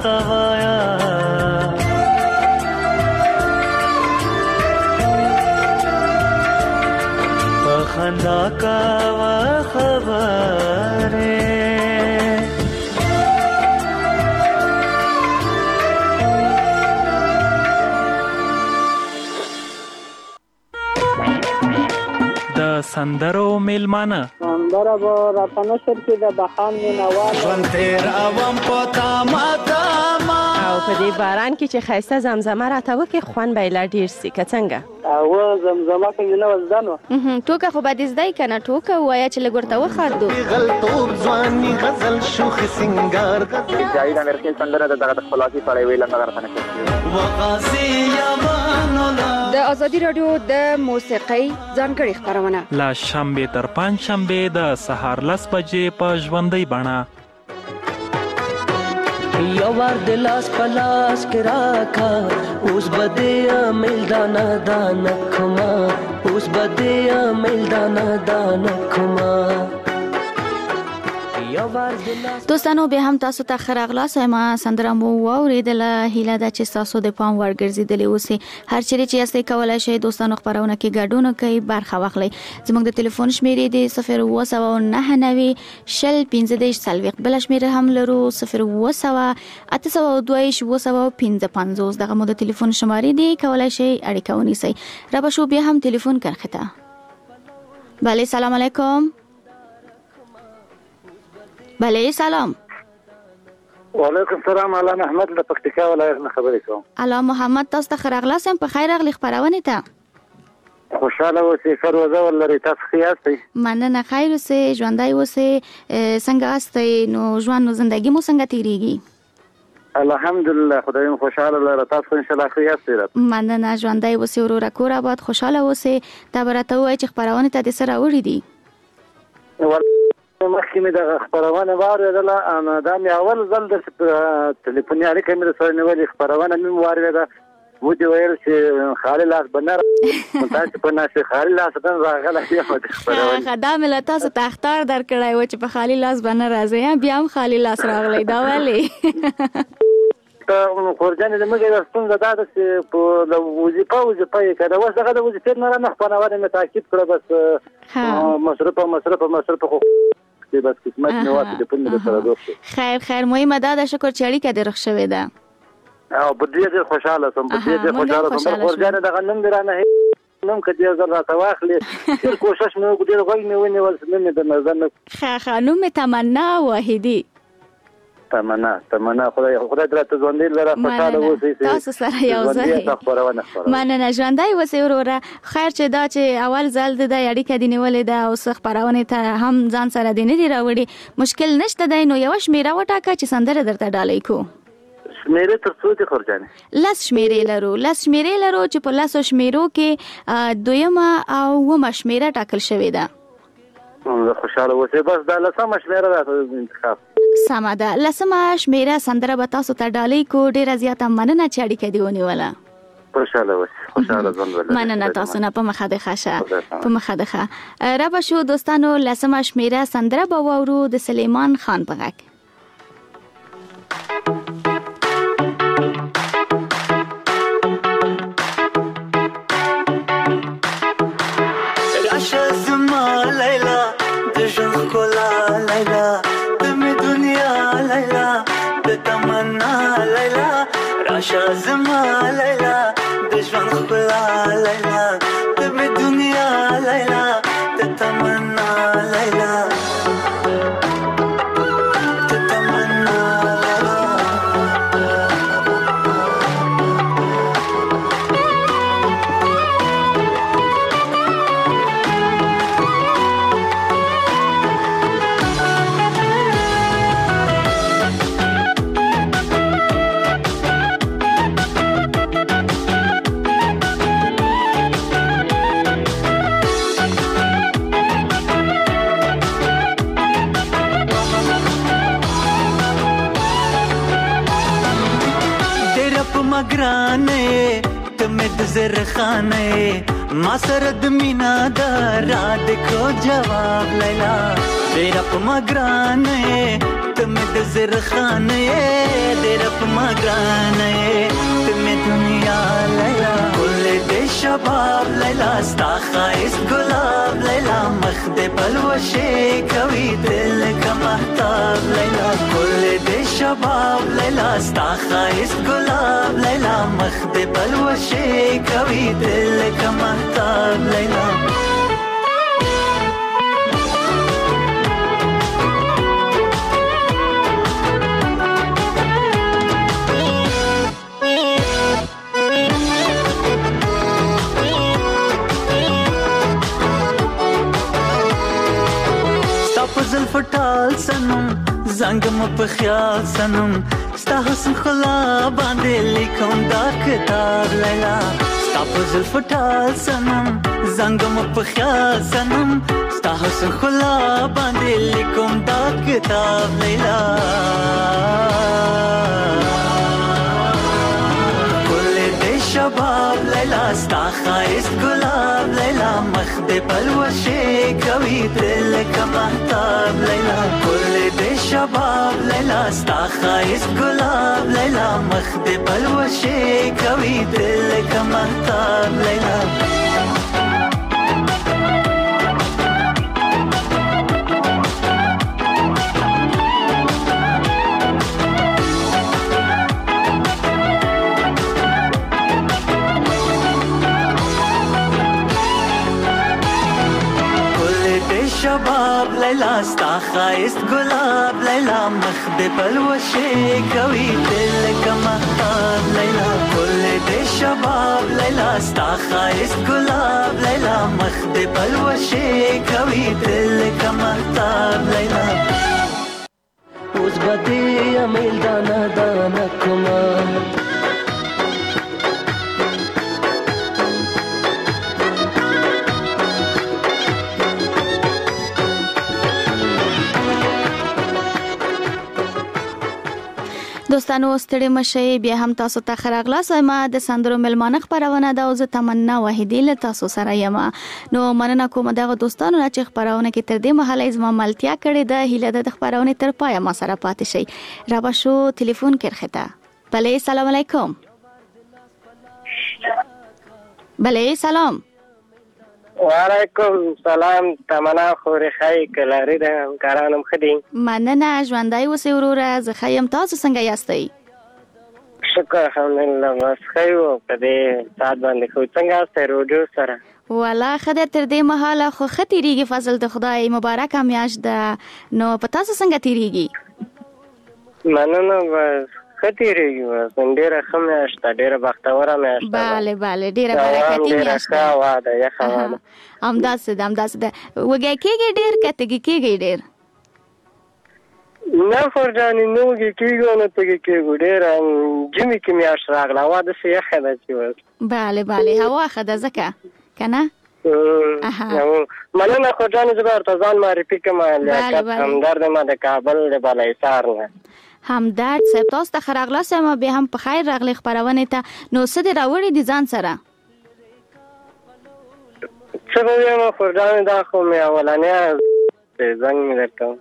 توایا خندا کا خبره د سندرو میلمانه سندره به راته نشر کې د بخان مینوال ژوند تیر اوم په تاما تاما او په دې باران کې چې ښایسته زمزمه راته وکړي خوند به یې لا ډېر سي که څنګه او زمزمه کوي نه وزدانو ټوکه خو به دې زده که نه ټوکه ووایه چې لږ ورته وخاندو غلطوب ځواني غزل شوخ سنگار جاوید امرخیل سندره د دغه خلاصي سړی ویل نه درته نه وغازي یمانولا د ازادي رادیو د موسیقۍ ځانګړي خبرونه لا شنبه تر پنځ شنبه د سهار 10 بجې په ژوندۍ بڼه یو ور د لاس پلاس کرا کا اوس بده مل دانا دانا کما اوس بده مل دانا دانا کما دوستانو به هم تاسو ته خراغلاس ما سندره مو اوریدله هیله ده چې تاسو د پام ورګرځیدلی اوسئ هر چیرې چې یاستئ کولای شئ دوستانو خبرونه کې ګډون کوي برخه واخلئ زموږ د ټلیفون شمیرې دی 079 شل 15 سلويق بل شمیره هم لرو 080 822 دغه مو د ټلیفون شمارې دی کولای شئ اړیکه ونیسئ را به شو بیا هم ټلیفون کرخته بله سلام علیکم بله سلام وعلیکم السلام علام احمد له پکتیکا ولایت نه خبرې کوم علام محمد تاسو ته خراغلاسم په خیر اغلی خبرونه ته خوشاله اوسئ فروزه ولري تاسو ښه یاستئ مننه خیر اوسئ ژوندی اوسئ څنګه یاستئ نو ژوند نو زندگی مو څنګه تیریږي الحمدلله خدای مو خوشاله لره تاسو ان شاء الله ښه یاستئ مننه ژوندی اوسئ وروره کور آباد خوشاله اوسئ دا برته وای چې خبرونه ته د سره وړي دي مخکې مې د خبرونه واورېدله دا مې اول ځل د ټلیفوني اړیکه مې سره نیولې خبرونه مې واورېده ودې ویل چې خالي لاس بنر تاسو په ناشه خالي لاس دن راغله بیا د خبرونه خدام له تاسو ته اختیار درکړای و چې په خالي لاس بنر راځي بیا هم خالي لاس راغلی دا ولی خورجانې د موږ د ستونزه دا ده چې په وظیفه یې که د اوس دغه د وظیفې نه رانه خپنونه مې تاکید کړه بس مصرف خو بس قسمت نه واسه د پند سره دوست خیر مهمه ده شکر چې اړیکه درخ شوې ده او په دې خوشاله سم خورجانې دغه نن درانه نوم کدی زر راته واخلې ډېر کوشش مې وکړ ډېر غوږ مې ونیول نن د نظر نه خانم تمنا واحدی تمنا خدای درته ژوندۍ لره خوشاله اوسئ تاسو سره یو ځای مننه ژوندۍ اوسئ وروره خیر چې دا چې اول ځل د اړیکه دی نیولې ده او څه خبرونه ته هم ځان سره دی نه دی راوړي مشکل نشته دی نو یو شمیره وټاکه چې سندره درته ډالۍ کو شمیره تر څو دي خورجانې لس شمیرې لرو چې په لاسو شمیرو کې دویمه او ومه شمیره ټاکل شوې ده خوشاله اوسئ بس دا لسمه شمیره راته انتخاب سمه ده لسمه شمیره سندره به تاسو ته ډالۍ کو ډیره زیاته مننه چې اړیکه دی ونیوله خوشاله اوسئ خوشاله ژوند ولرئ مننه تاسو نه په مخه ده ښه په مخه ده را به شو دوستانو لسمه شمیره سندره به واورو د سلیمان خان په غږ زما لیلا د ژوند ښکلا لیلا د مې دنیا لیلا د تمنا لیلا د تمنا ګرانه تمه د زرخانه ما سره د مینا د را د کو جواب لیلا ډیر په مګرانه तुम दजर खाने तेरा पमागाने तुम्हें दुनिया लैला कुल दे शबाब लैला स्ताखा इस गुलाब लैला मखदे बलवशे कवि दिल का महताब लैला कुल दे शबाब लैला स्ताखा इस गुलाब लैला मखदे बलवशे कवि दिल का महताब लैला फटाल सनम जंग म ख्याल सनम स्ता हुस्न खुला बांधे लिखूं दा किताब लैला स्ता फटाल सनम जंग म ख्याल सनम स्ता हुस्न खुला बांधे लिखूं दा किताब लैला शबाब लैला स्ता खाइस गुलाब लैला मखदे बलवशे कवि दिल का महताब लैला कुल दे शबाब लैला स्ता खाइस गुलाब लैला मखदे बलवशे कवि दिल का महताब लैला शबाब लैला स्ता खाइस गुलाब लैला मखदे बलवशे कवि दिल का महताब लैला कुल दे शबाब लैला स्ता खाइस गुलाब लैला मखदे बलवशे कवि दिल का महताब लैला उस बदे अमिल दाना दाना कुमा دوستانو ستړي مشي بیا هم تاسو ته خراغلاس ما د سندرو ملمانه خبرونه دا او زه تمنا وحیدی له تاسو سره یم نو مننه کوم دغه دوستانو چې خبرونه کې تر دې مهاله زما ملتیا کړې ده هیله د خبرونه تر پای ما سره پاتې شي را بشو ټلیفون کرخته بله سلام علیکم بله سلام وعلیکم سلام تمنا خوري خای کلاری ده کارانم خدي مننه ژوندای اوسې وروره زه خیم تاسو څنګه یاستئ شکر الحمدلله بس خیو په دې سات باندې خو څنګه یاستئ روجو سره والا خدای تر دې مهاله خو ختیریږي فضل د خدای مبارک میاشت ده نو په تاسو څنګه تیریږي مننه بس ختیریږي بس ډیره ښه میاشت ده ډیره بختوره میاشت ده bale bale ډیره برکتي میاشت ده ښه واده یخه واده همداسې ده وږی کېږي ډیر کتګي کېږي ډیر نه فرجانې نوږي کېږو نه تږي کېږو ډیره جمعې کې میاشت راغله هوا داسې یخه ده چې بس bale هوا ښه ده ځکه که نه مننه فرجانې زه به ورته ځان معرفي کړم لیاقت همدرد ما د کابل د بالاحصار نه همدرد صاحب تاسو ته خراغلاس ما به هم په خیر راغلی خبرونه ته نو څه دی راوړی دي ځان سره څه به وایم فرجانې دا خو مې اولنی زنګ مې درکړم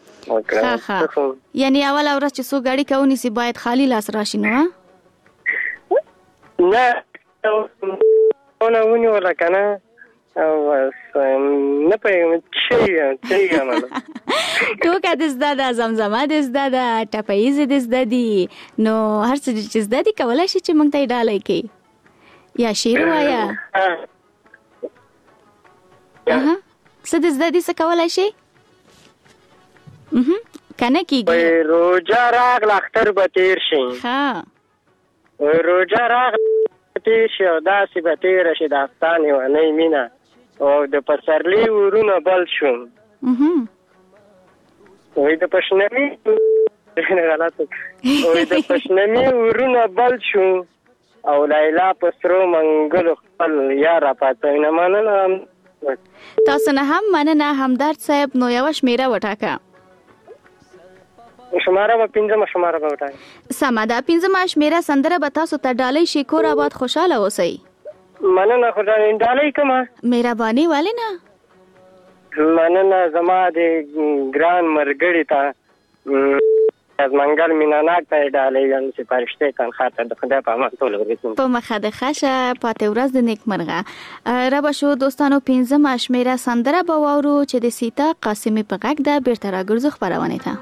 یعنی اوله ورځ چې څو ګاډي کوونیسي باید خالی لاس راشي نو نه ونیوله که نه بس نه پوهېږم څه یم ټوکه دې زده ده زمزمه دې زده ده ټپهیزې دې زده دي نو هر څه چې زده دي کولی شي چې موږ ته یې ډالۍ کړي یا شعر ووایه څه دې زده دي څه کولی شي که نه کېږي روژه راغله اختر به تېر شي روژه راغله تېر شي او داسې به تېره شي داستان یوانۍ مینه او د پسرلي ورونه بل شو وای د پښنمی ورونه بل شو او لیلا پسرو منګلو خپل یار پاتې نه مننه تاسو نه هم مننه همدرد صاحب نو یو شمیره وټاکه شماره به 15 شماره به وټاکه سمه ده 15 شمیره سندره به تاسو ته ډالۍ شي کور آباد خوشاله اوسئ مننه خدای ډالۍ کومه مهرباني والے نه مننه زما د ګران مرګړی ته از منګل میناناک ته ډالۍ یم چې پرشته کان خاطر د خدای په امان ټول ورته په مخه د خشه پاتې ورځ د نیکمرغه را به شو دوستانو 15 شمیره سندره به واورو چې د سیتا قاسمی په غږ ده بیرته راګرځو خبرونه ته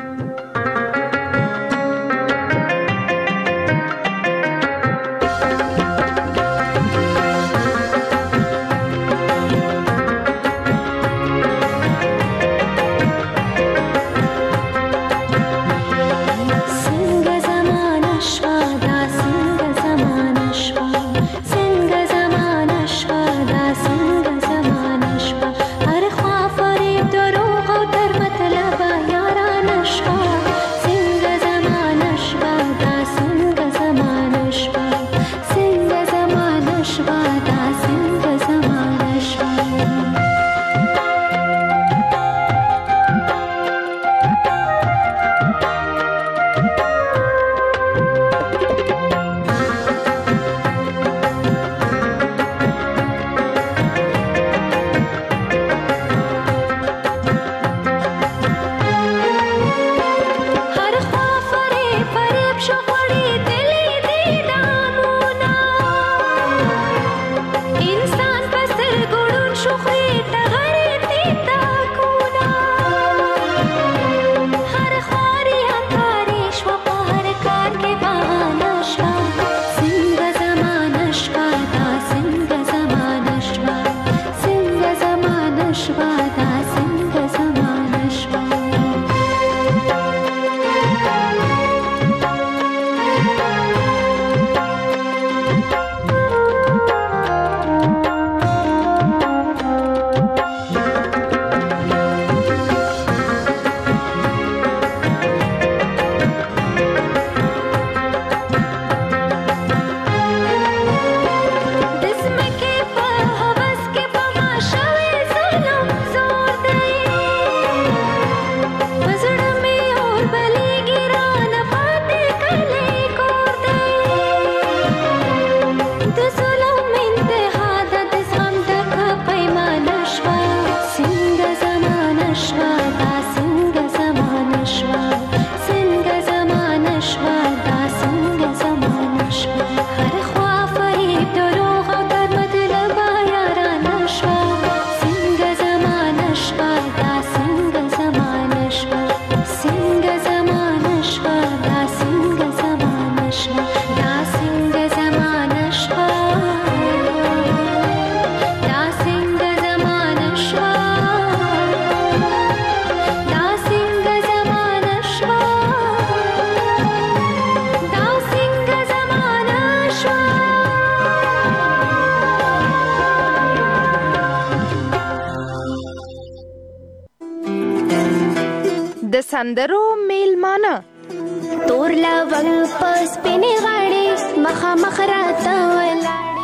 سندرو میلمانه تور لونګ پس پینې غاړي مخه مخ راته ولاړې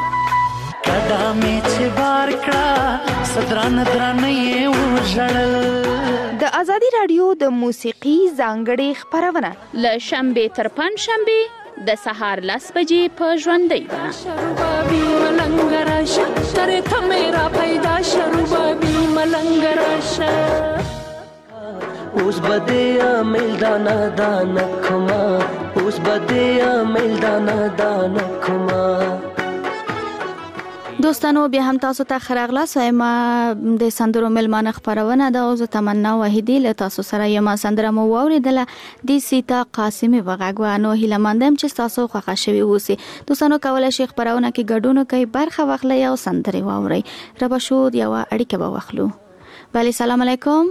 قدمې چې بار کړه صدران درنې وژړل د ازادي رادیو د موسیقي ځانګړې خبرونه ل شنبه تر پنځشنبه د سهار 10 بجې په ژوندۍ شروبابي ملنګ راشه ترې ته میرا پیدا شروبابي ملنګ راشه اوس بدیا میلدانا دانا کما اوس بدیا میلدانا دانا کما دوستانو بیا هم تاسو ته خراغلا سایم د سندرو ملمانه خبرونه ده او زه تمنا وحیدی له تاسو سره یم سندره مو اوریدله د سیتا قاسمی وغږوانو هیله مندم چې تاسو خوښه شوي اوسئ دوستانو کولای شئ خبرونه کې ګډون کوي برخه واخلئ او سندره واورئ رب شو یو اړیکه به واخلو بله سلام علیکم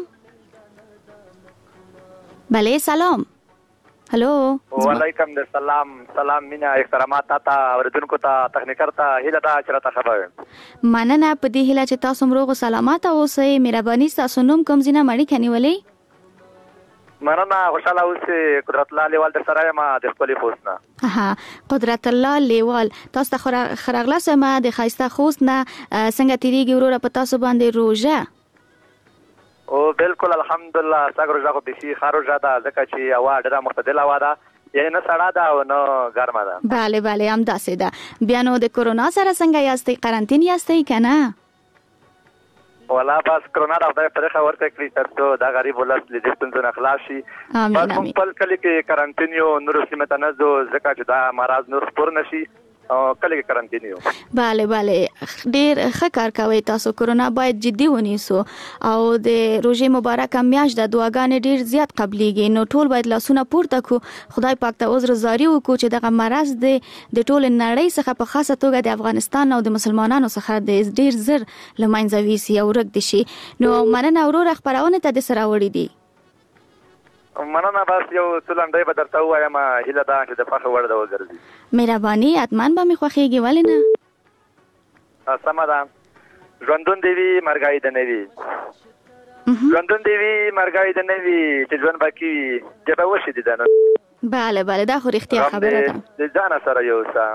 بله سلام هلو وعلیکم السلام سلام مینا احترامات تا اوریدونکو ته تخنیکر ته هیله دا چرته خبر مننه په دې هیله چې تاسو مروغ سلامات اوسئ مهرباني تاسو نوم کوم زینه مړی کنيولې مننه خوشاله اوسئ قدرت الله لیوال در سره ما د خپل خوستنه ها قدرت الله لیوال تاسو ته خراغلا سم د خایسته خوستنه څنګه تیریږي ورو په تاسو باندې روزه او بالکل الحمدلله څنګه روزه به سي خارو زده ځکه چې هوا ډېره معتدله وه ده یعنی نه سړه ده او نه ګرمه ده بله بله همداسې ده بیا نو د کرونا سره څنګه یاستئ قرنطین یاستئ که نه ولا بس کرونا د خدای په خبر ورته کړی ترڅو دا غریب ولس له دې ستونزو خلاص شي. بس موږ په کلی کې کارانتین یو نور سیمه ته نه ځو ځکه چې دا مرض نور خپور نشي او کلی کې کارانتین یو. bale ډیر ښه کار کوي تاسو. کرونا باید جدي ونیسو او د روزي مبارک میاشت د دعاګانې ډیر زیات قبليږي نو ټول باید لاسونه پورته کو خدای پاک ته عذر زاری وکړو چې دغه مرض د ټول نړۍ څخه په خاصه توګه د افغانستان او د مسلمانانو څخه د ډیر زر لمنځه ویسي او ورک دي شي. نو مننه اورور خبرونه ته د سره وړي دي. مننه بس یو څلندې به درته وایم هیله ده چې د فخر وړ د وګرځي. مهرباني اتمان به می خوخيږي ولنه. سم ده. ژوندون دی وی مرګای د نوی. ژوندون دی وی مرګای د نوی چې ژوند باقی چې به وشي دي دنه. bale دا خو رښتیا خبره ده. د ځان سره یو څه.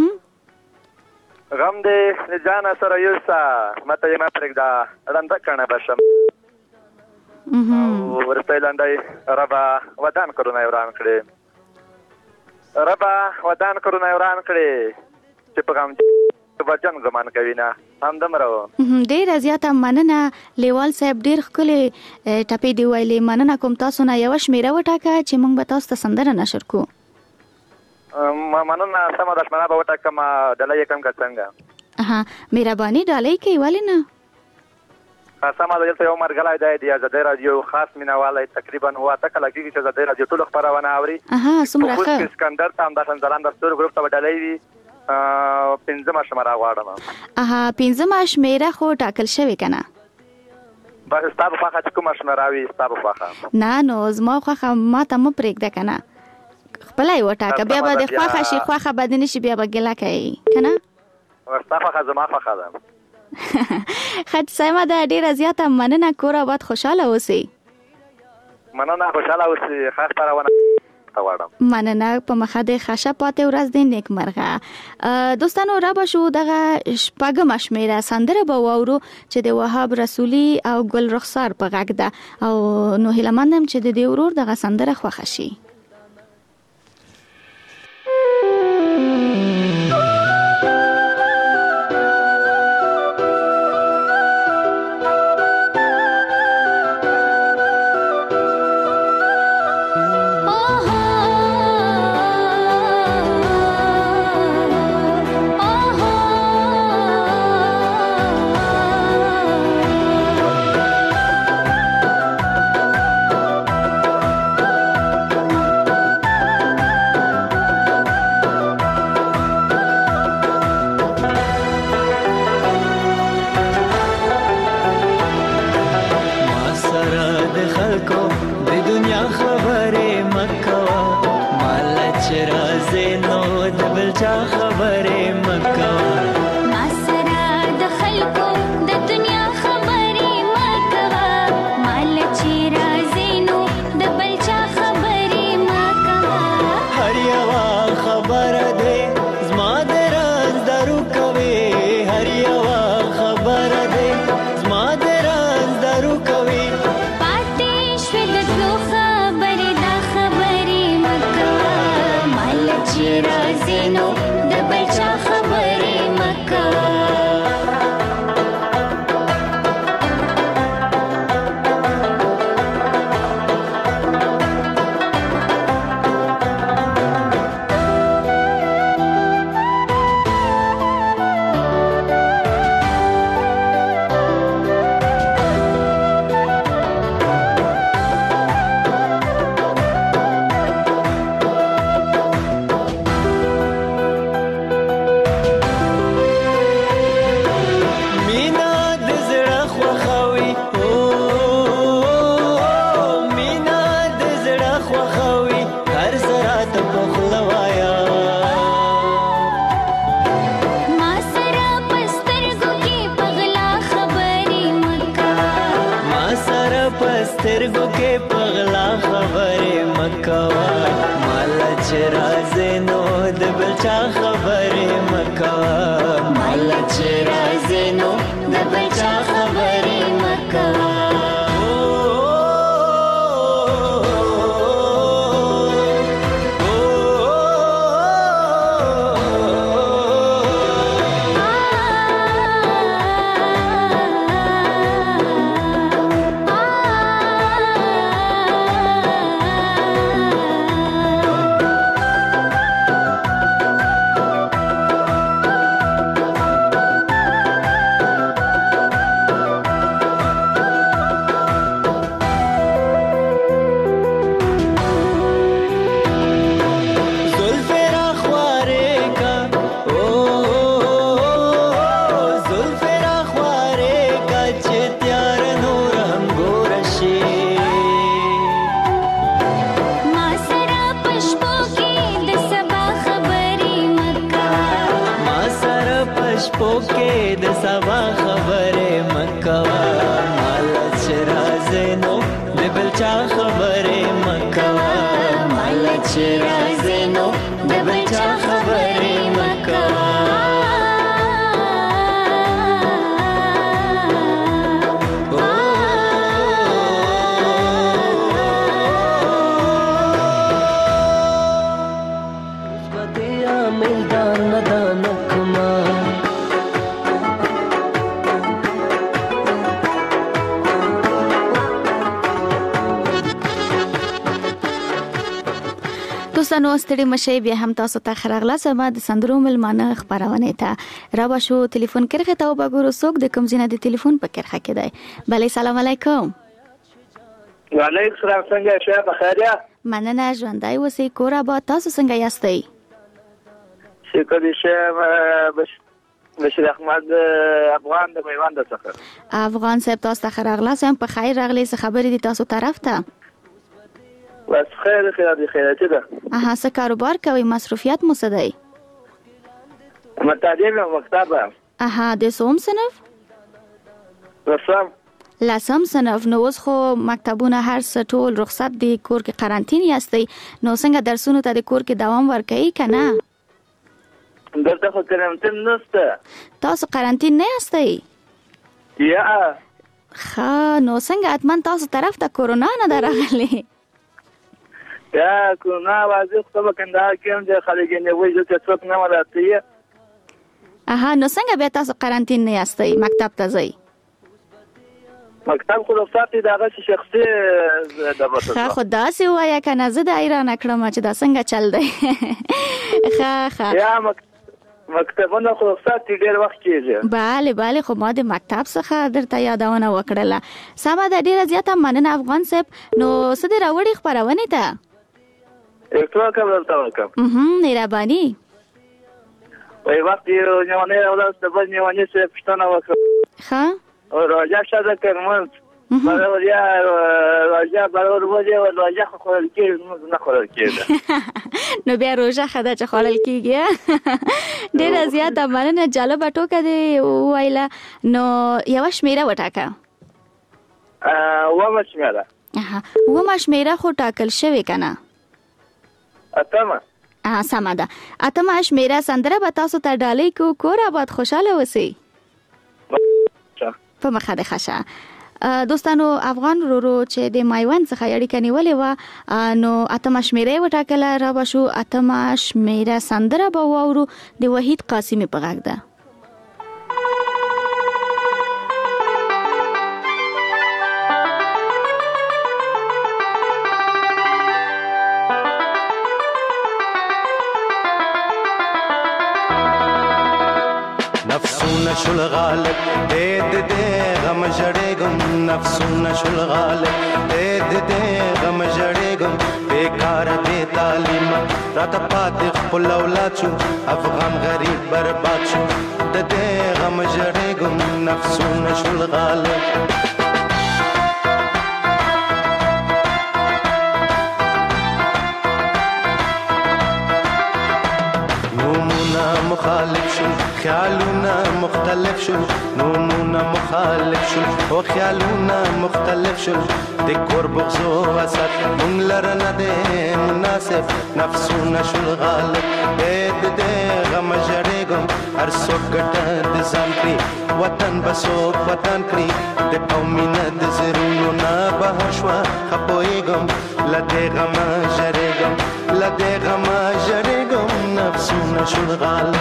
غم دې د ځان سره یو څه مته یې ما پرېږده رنده کنه بشم. ورته لاندې ربا ودان کرونا وران کړي ربا ودان کرونا وران کړي چې په غم په جن زمان کوي نه هم دمرو. ډیر زیاته مننه لیوال صاحب ډیر خلې ټپې دی ویلې. مننه کوم تاسو نه یو شمیره وټاکه چې موږ به تاسو ته سندره نشر کو. مننه سم د شمنه به وټاکه ما ډلې کم کڅنګ. مهرباني ډالۍ کوي ولنه. سمه ده یو مرګلای دی د ازادي رادیو خاص مینوالای تقریبا هوا تک لګي چې ازادي رادیو ټول خبرونه اوري. سمره ښه. اسکندر تام د سنځلان د ستور ګروپ ته ډلې وی 15 شماره غواړم. 15 شمیره خو ټاکل شوی کنه. بس تاسو په خاطر کوم شماره وی تاسو په خاطر. نه نو زما خو ما ته م پرېږده کنه. خپلای وټاکه بیا به د خواخه شي خواخه بدن شي بیا به ګلا کوي کنه. تاسو خو زما په خاطر. خد سمه ده ډیره زیاته مننه کور آباد خوشاله اوسئ. مننه خوشاله اوسئ خاص پرونه تواړم. مننه په مخه د خاصه پاتې ورځ د نیک مرغه. دوستانو را به شو دغه شپږم شمیره سندره به واورو چې د وهاب رسولي او ګل رخسار په غږ ده او نو هیلمندم چې د دې ورور دغه سندره خوښ شي. سترګو کې پغلا خبرې مکوا مال چې راځي نو د بچا خبرې مکوا مال چې راځي نو د بچا خبرې مکوا شپوکې د سبا خبرې مکوا مال چې راځي نو د بل چا خبرې مکوا مال چې راځي نو د بل چا خبرې مکوا دوستانو ستړي مشه بیا هم تاسو ته خراغله سما د سندرو ملمانه خبرونه ته را بشو ټلیفون کرخه ته وګورو څوک د کوم ځای د ټلیفون په کرخه کې دی بله سلام علیکم وعلیکم السلام څنګه شه بخیر یا مننه ژوندای وسی کور آباد تاسو څنګه یاستئ شکر شه بشیر احمد افغان د میوند څخه افغان صاحب تاسو ته خراغله سم په خیر راغلی څه خبرې دي تاسو طرف ته بس خیر دی خیراتي ده څه کاروبار کوي مصروفیات مو څه دی متعلم مکتبه د څوم صنف لسم صنف نو اوس خو مکتبونه هر څه ټول رخصت دي کور کې قرنطین یاستئ نو څنګه درسونو ته د کور کې دوام ورکوي که نه دلته خو قرنطین نشته تاسو قرنطین نه یاستئ یا نو څنګه حتما تاسو طرف ته کورونا نه ده راغلې یا کورونا واضح خو په کندهار کې هم د خلک نیوي چې څوک نه ولاته نو څنګه بیا تاسو قرنطین نه یاستئ مکتب ته ځئ مکتب خو رخصت دی دغه شخصي د بوتل خو داسې وایه کنه زه د ایران کړم چې دا څنګه چل دی یا مکتبونه خو رخصت ډیر وخت کېږي بله خو ما د مکتب څخه درته یادونه وکړله سمه ده ډیره زیاته مننه افغان صاحب نو څه دې راوړي خپرونې ته مهرباني وای وخت یو نه اولاد د بل نه ونی څه پښتنه وکړه او راځه شاده کړم بلوریا راځه بلور وځي او راځه خپل کې نه خپل کې نو بیا روزه خدا چې خپل کېږي ډیره زیاته مننه جالب ټوکه دی وایله نو یو شمیره وټاکه و شمیره خو ټاکل شوی کنه اتمه سمه ده اتمه شمیره سندره به تاسو ته ډالۍ کو کور آباد خوشاله وسی په مخه ده خشه دوستانو افغان ورو چې د میوند څخه اړیکه نیولې و نو اتمه شمیره وټاکله را بشو اتمه شمیره سندره به واورو د وحید قاسمی په غږ ده نفسونه شل غالب دې غم جړېګم نفسونه شل غالب دې غم جړېګم بیکار بے تعلیم راته پاتې خپل اولاد شو افغان غریب برباد شو دې غم جړېګم نفسونه شل غالب مخالف شو خیالونه مختلف شو نومونه مخالف شو او خیالونه مختلف شو د کور بغض او حسد مونږ لره نه دی مناسب نفسونه شو غالب دې غم جړېګم هر څوک ګټه د ځان کړي وطن بسوک وطن کړي د قومینه د زرونو نه بهر شوه خپویږم لدې غم جړېګم لدې غم جړېګم نفسونه شو غالب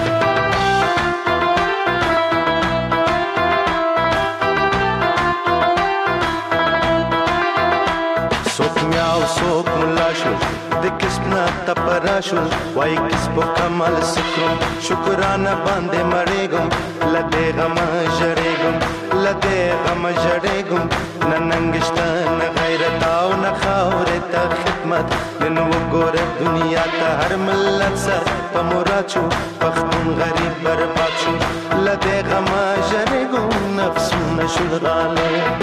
سوک میاو سوک ملا شو د کسبنا تپرا شو وای کسب کمال سکرم شکرانه باندې مړېګم لدې غم جړېګم لدې غم جړېګم ننګشت نه غیرت او نه خاورې ته خدمت نن وګوره دنیا ته هر ملت سر په مراد شو پښتون غریب برباد شو لدې غم جړېګم نفسونه شو غالب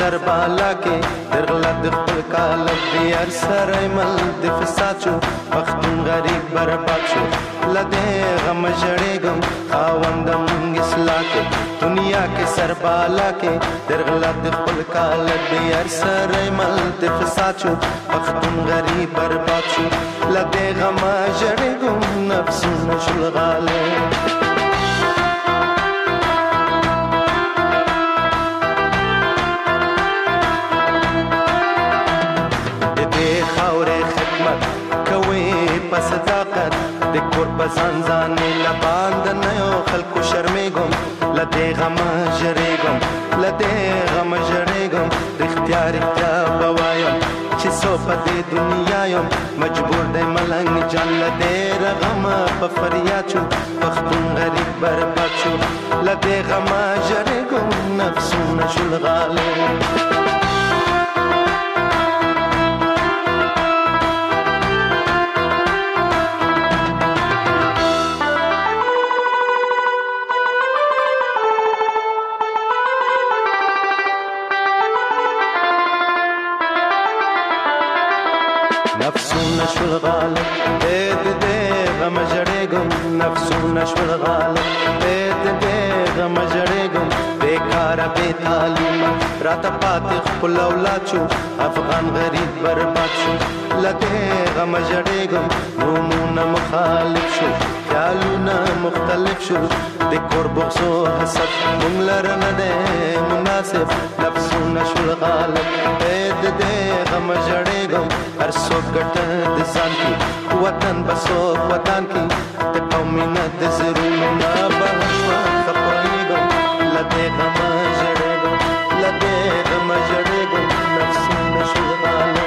سر بالا کې درغله د خپل کالب دی هر سره مل د فساد شو پښتون غریب برباد شو لدې غم جړېږم خاوندم اصلاح کې دنیا کې سر بالا کې درغله د خپل کالب دی هر سره مل د فساد شو پښتون غریب برباد شو لدې غم جړېږم نفسونه شل غالب صداقت د کور په ځانځانې لباند نه یو خلکو شرمېږم لدې غم ژړېږم لدې غم ژړېږم رښتیا رښتیا به وایم چې څو په دې دنیا یم مجبور دی ملنګ جان لدې رغم په فریاد شو پښتون غریب برباد شو لدې غم ژړېږم نفسونه شول غالب نفسونه شول غالب دې غم جړېږم نفسونه شول غالب دې غم جړېږم بیکاره بې تعلیمه راته پاتې خپل اولاد شو افغان غریب برباد شو لدې غم جړېږم نومونه مخالف شو خیالونه مختلف شو د کور بغض و حسد موږ لره نه دی مناسب نفسونه شول غالب دې غم جړېږم هر څوک ګټه د ځان کې وطن به څوک وطن کې د قومینه د زړونو نه به ژوند خپرېږم لدې غم ژړېږم لدې غم ژړېږم نفسونه شول غالب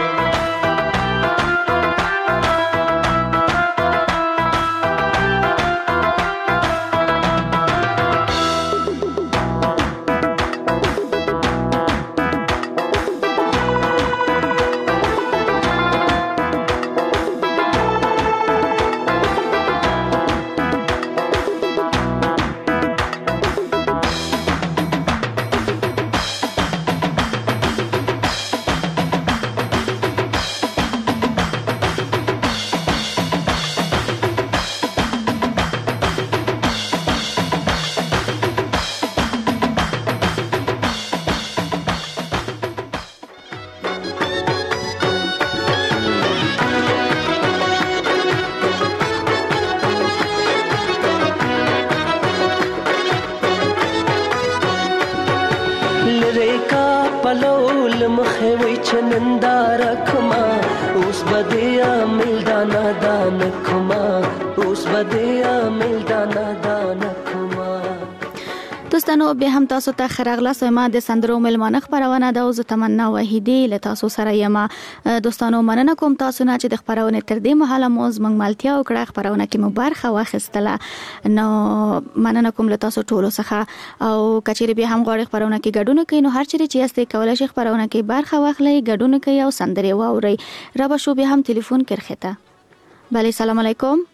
دوستانو به هم تاسو ته خراغلاس ما د سندرو ملمانه خبرونه د اوس تمنا وحیدی له تاسو سره یم دوستانو مننه کوم تاسو نه چې د خبرونه تر دې مهاله موز منګ مالتیا او کړه خبرونه کې مبارخه واخستله نو مننه کوم له تاسو ټولو څخه او کچېری به هم غوړي خبرونه کې ګډون کوي نو هر چیرې چې یاست کولای شي خبرونه کې برخه واخلئ ګډون کوي او سندري واوري رب شو به هم ټلیفون کرخته بله سلام علیکم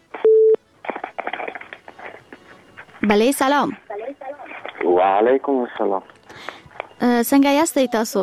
بله سلام وعلیکم السلام څنګه یاستئ تاسو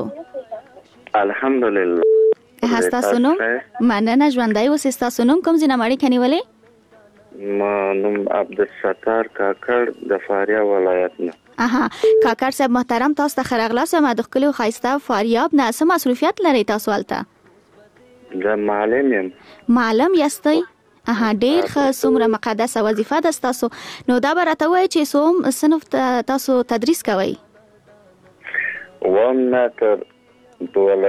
الحمدلله تاسو نوم مننه ژوندۍ اوسئ تاسو نوم کوم ځای نه مړی کنيولې ما نوم عبدالستار کاکړ د فاریاب ولایت نه کاکړ صاحب محترم تاسو ته خراغلاس ما د خپل خایسته فاریاب نه سم مصروفیت لري تاسو الته د معلم یم معلم یاستئ ډیر ښه څومره مقدسه وظیفه ده تاسو نو دا به راته وایي چې څوم صنف تاسو تدریس کوئ وم نه تر